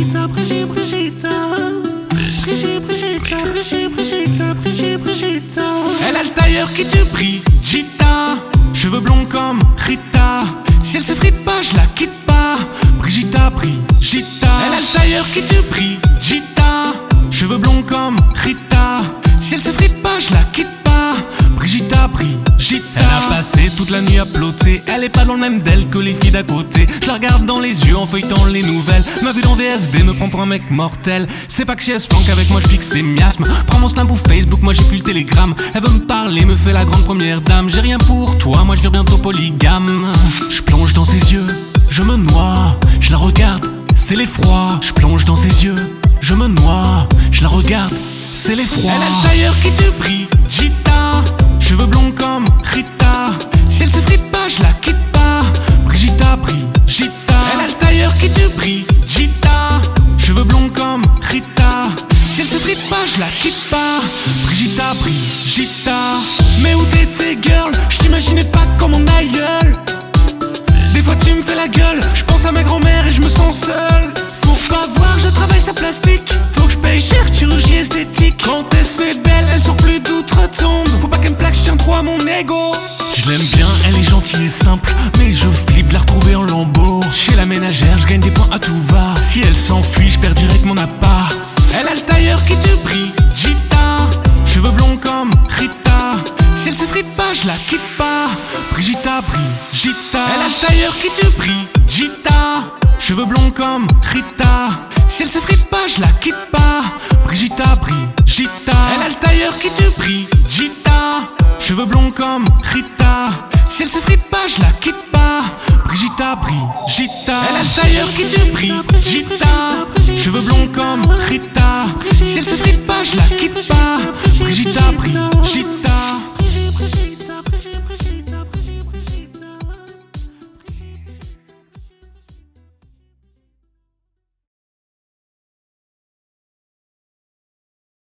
Brigitta, Brigitta, Brigitta, Brigitta, Brigitta, Brigitta, Brigitta. Elle a le tailleur qui tue, Brigitta. Cheveux blonds comme Rita. Si elle se frite pas, je la quitte pas. Brigitta, Brigitta. Elle a le tailleur qui tue, Brigitta. Cheveux blonds comme Rita. Si elle se frite pas, je la quitte pas. Brigitta, Brigitta. Elle a passé toute la nuit à ploter. Elle est pas dans le même d'elle que les filles d'à côté. Je la regarde dans les yeux en feuilletant les nouvelles. Ma vue dans VSD me prend pour un mec mortel. C'est pas que si elle se planque avec moi, je fixe ses miasmes. Prends mon snap ou Facebook, moi j'ai plus le télégramme. Elle veut me parler, me fait la grande première dame. J'ai rien pour toi, moi je deviens bientôt polygame. Je plonge dans ses yeux, je me noie. Je la regarde, c'est l'effroi. Je plonge dans ses yeux, je me noie. Je la regarde, c'est l'effroi. Elle a le tailleur qui tue, Brigitta. Cheveux blonds comme Rita. Si elle se frite pas, je la quitte pas. Brigitta, Brigitta. Elle a le tailleur qui tue, Brigitta. Cheveux blonds comme Rita. Si elle se frite pas, je la quitte pas. Brigitta, Brigitta. Mais où t'étais, girl? Je t'imaginais pas comme mon aïeul. Des fois tu me fais la gueule. Je pense à ma grand-mère et je me sens seul. Pour pas voir, je travaille sa plastique. Faut que je paye cher, chirurgie esthétique. Quand elle se fait belle, elle sort plus d'outre-tombe. Faut pas qu'elle me plaque, je tiens trop à mon ego. Je l'aime bien, elle est gentille et simple. Mais je flippe de la retrouver en lambeau. Chez la ménagère, je gagne des points à tout va. Si elle s'enfuit, je perds direct mon appât. Elle a le tailleur qui tue, Brigitta. Cheveux blonds comme Rita. Si elle se frite pas, je la quitte pas. Brigitta, Brigitta. Elle a le tailleur qui tue, Brigitta. Cheveux blonds comme Rita. Si elle se frite pas, je la quitte pas. Brigitta, Brigitta. Elle a le tailleur qui tue, Brigitta. Cheveux blonds comme Rita. Si elle se frite pas, je la quitte pas. Brigitta, Brigitta. Elle a le tailleur qui tue, Brigitta. Cheveux blonds comme Rita. Si elle se frite pas, je la quitte pas. Brigitta, Brigitta.